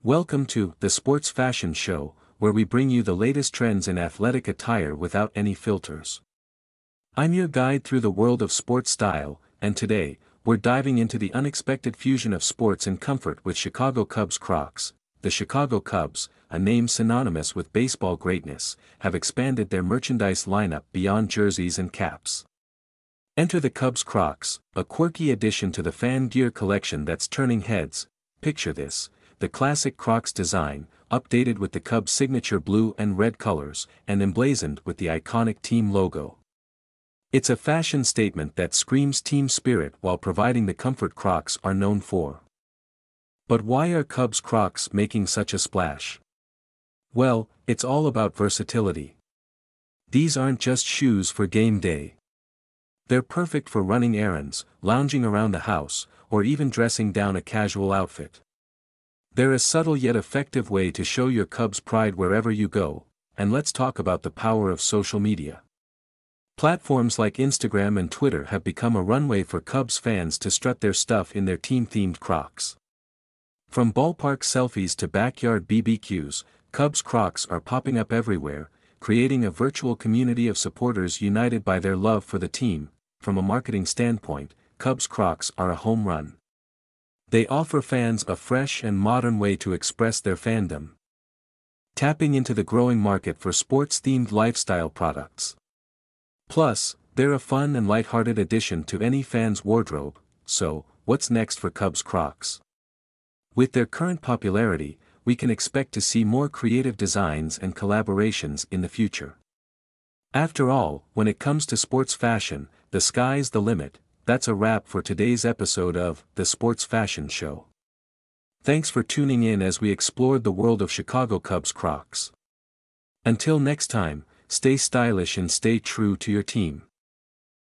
Welcome to The Sports Fashion Show, where we bring you the latest trends in athletic attire without any filters. I'm your guide through the world of sports style, and today, we're diving into the unexpected fusion of sports and comfort with Chicago Cubs Crocs. The Chicago Cubs, a name synonymous with baseball greatness, have expanded their merchandise lineup beyond jerseys and caps. Enter the Cubs Crocs, a quirky addition to the fan gear collection that's turning heads. Picture this: the classic Crocs design, updated with the Cubs' signature blue and red colors, and emblazoned with the iconic team logo. It's a fashion statement that screams team spirit while providing the comfort Crocs are known for. But why are Cubs Crocs making such a splash? Well, it's all about versatility. These aren't just shoes for game day. They're perfect for running errands, lounging around the house, or even dressing down a casual outfit. They're a subtle yet effective way to show your Cubs pride wherever you go, and let's talk about the power of social media. Platforms like Instagram and Twitter have become a runway for Cubs fans to strut their stuff in their team-themed Crocs. From ballpark selfies to backyard BBQs, Cubs Crocs are popping up everywhere, creating a virtual community of supporters united by their love for the team. From a marketing standpoint, Cubs Crocs are a home run. They offer fans a fresh and modern way to express their fandom, tapping into the growing market for sports-themed lifestyle products. Plus, they're a fun and lighthearted addition to any fan's wardrobe. So, what's next for Cubs Crocs? With their current popularity, we can expect to see more creative designs and collaborations in the future. After all, when it comes to sports fashion, the sky's the limit. That's a wrap for today's episode of The Sports Fashion Show. Thanks for tuning in as we explored the world of Chicago Cubs Crocs. Until next time, stay stylish and stay true to your team.